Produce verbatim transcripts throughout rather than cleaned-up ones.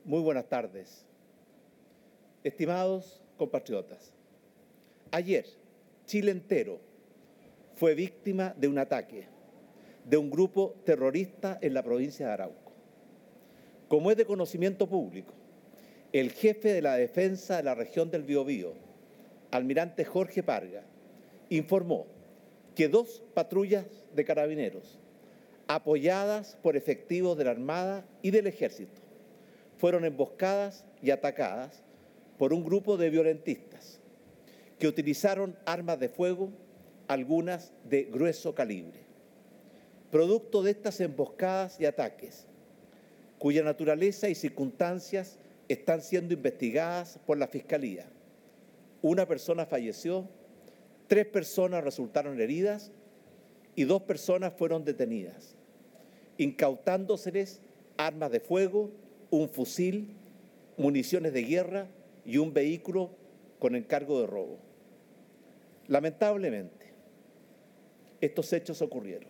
Muy buenas tardes. Estimados compatriotas, ayer Chile entero fue víctima de un ataque de un grupo terrorista en la provincia de Arauco. Como es de conocimiento público, el jefe de la defensa de la región del Biobío, almirante Jorge Parga, informó que dos patrullas de carabineros, apoyadas por efectivos de la Armada y del Ejército, fueron emboscadas y atacadas por un grupo de violentistas que utilizaron armas de fuego, algunas de grueso calibre. Producto de estas emboscadas y ataques, cuya naturaleza y circunstancias están siendo investigadas por la Fiscalía, una persona falleció, tres personas resultaron heridas y dos personas fueron detenidas, incautándoseles armas de fuego, un fusil, municiones de guerra y un vehículo con encargo de robo. Lamentablemente, estos hechos ocurrieron.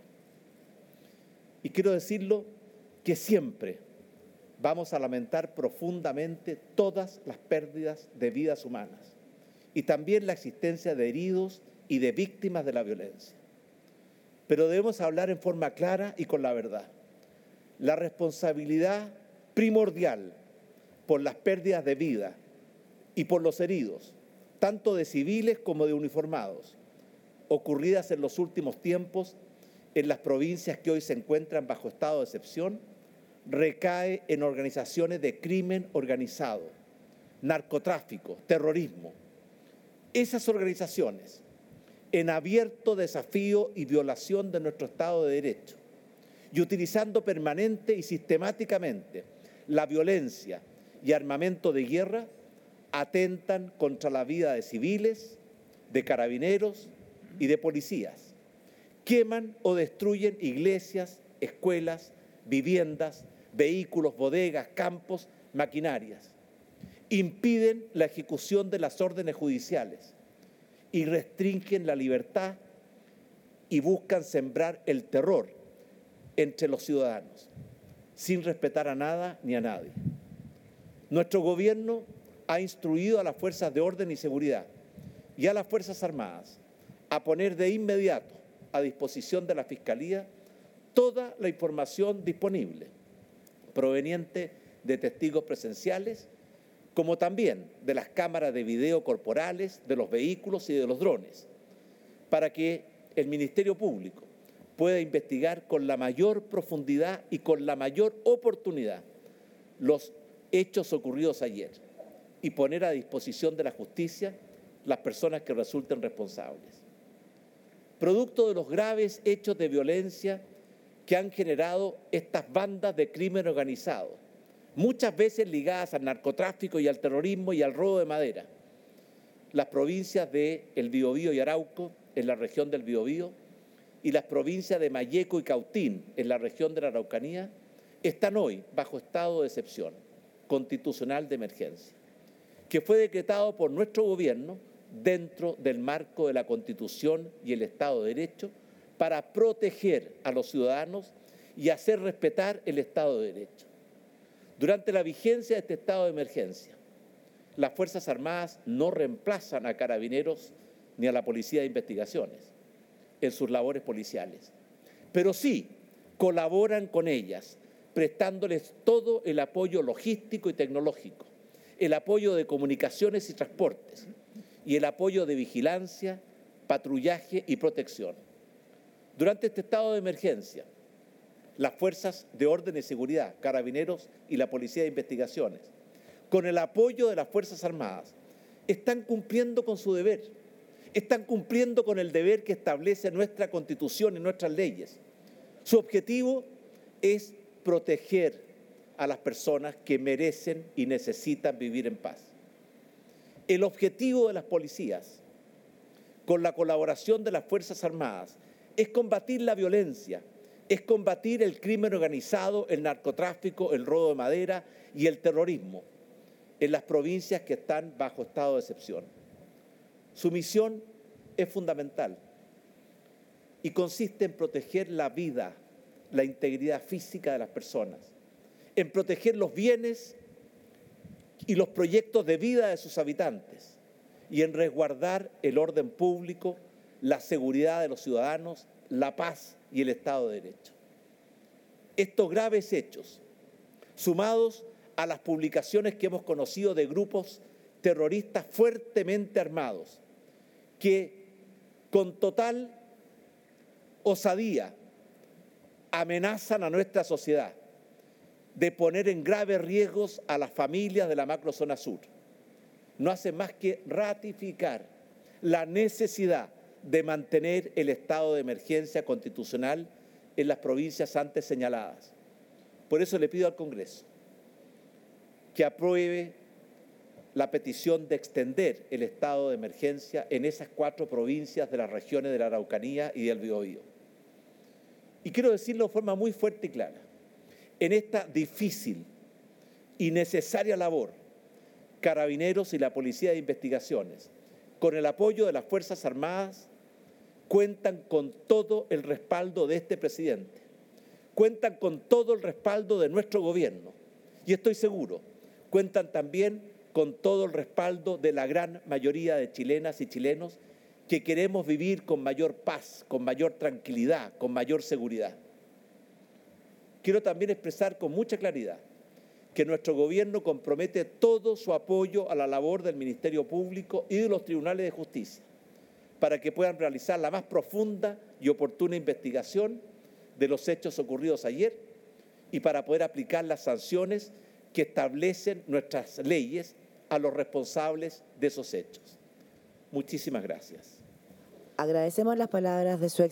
Y quiero decirlo que siempre vamos a lamentar profundamente todas las pérdidas de vidas humanas y también la existencia de heridos y de víctimas de la violencia. Pero debemos hablar en forma clara y con la verdad. La responsabilidad primordial por las pérdidas de vida y por los heridos, tanto de civiles como de uniformados, ocurridas en los últimos tiempos en las provincias que hoy se encuentran bajo estado de excepción, recae en organizaciones de crimen organizado, narcotráfico, terrorismo. Esas organizaciones, en abierto desafío y violación de nuestro Estado de Derecho, y utilizando permanente y sistemáticamente la violencia y armamento de guerra, atentan contra la vida de civiles, de carabineros y de policías. Queman o destruyen iglesias, escuelas, viviendas, vehículos, bodegas, campos, maquinarias. Impiden la ejecución de las órdenes judiciales y restringen la libertad y buscan sembrar el terror entre los ciudadanos, sin respetar a nada ni a nadie. Nuestro gobierno ha instruido a las fuerzas de orden y seguridad y a las Fuerzas Armadas a poner de inmediato a disposición de la Fiscalía toda la información disponible, proveniente de testigos presenciales, como también de las cámaras de video corporales, de los vehículos y de los drones, para que el Ministerio Público pueda investigar con la mayor profundidad y con la mayor oportunidad los hechos ocurridos ayer y poner a disposición de la justicia las personas que resulten responsables. Producto de los graves hechos de violencia que han generado estas bandas de crimen organizado, muchas veces ligadas al narcotráfico y al terrorismo y al robo de madera, las provincias de El Biobío y Arauco, en la región del Biobío, y las provincias de Malleco y Cautín, en la región de la Araucanía, están hoy bajo estado de excepción constitucional de emergencia, que fue decretado por nuestro gobierno dentro del marco de la Constitución y el Estado de Derecho para proteger a los ciudadanos y hacer respetar el Estado de Derecho. Durante la vigencia de este estado de emergencia, las Fuerzas Armadas no reemplazan a carabineros ni a la Policía de Investigaciones en sus labores policiales, pero sí colaboran con ellas, prestándoles todo el apoyo logístico y tecnológico, el apoyo de comunicaciones y transportes y el apoyo de vigilancia, patrullaje y protección. Durante este estado de emergencia, las fuerzas de orden y seguridad, carabineros y la Policía de Investigaciones, con el apoyo de las Fuerzas Armadas, están cumpliendo con su deber, están cumpliendo con el deber que establece nuestra Constitución y nuestras leyes. Su objetivo es proteger a las personas que merecen y necesitan vivir en paz. El objetivo de las policías, con la colaboración de las Fuerzas Armadas, es combatir la violencia, es combatir el crimen organizado, el narcotráfico, el robo de madera y el terrorismo en las provincias que están bajo estado de excepción. Su misión es fundamental y consiste en proteger la vida, la integridad física de las personas, en proteger los bienes y los proyectos de vida de sus habitantes, y en resguardar el orden público, la seguridad de los ciudadanos, la paz y el Estado de Derecho. Estos graves hechos, sumados a las publicaciones que hemos conocido de grupos terroristas fuertemente armados, que con total osadía amenazan a nuestra sociedad de poner en graves riesgos a las familias de la macrozona sur, no hacen más que ratificar la necesidad de mantener el estado de emergencia constitucional en las provincias antes señaladas. Por eso le pido al Congreso que apruebe la petición de extender el estado de emergencia en esas cuatro provincias de las regiones de la Araucanía y del Biobío. Y quiero decirlo de forma muy fuerte y clara, en esta difícil y necesaria labor, Carabineros y la Policía de Investigaciones, con el apoyo de las Fuerzas Armadas, cuentan con todo el respaldo de este presidente, cuentan con todo el respaldo de nuestro gobierno y estoy seguro, cuentan también con todo el respaldo de la gran mayoría de chilenas y chilenos que queremos vivir con mayor paz, con mayor tranquilidad, con mayor seguridad. Quiero también expresar con mucha claridad que nuestro gobierno compromete todo su apoyo a la labor del Ministerio Público y de los tribunales de justicia para que puedan realizar la más profunda y oportuna investigación de los hechos ocurridos ayer y para poder aplicar las sanciones que establecen nuestras leyes a los responsables de esos hechos. Muchísimas gracias. Agradecemos las palabras de su ex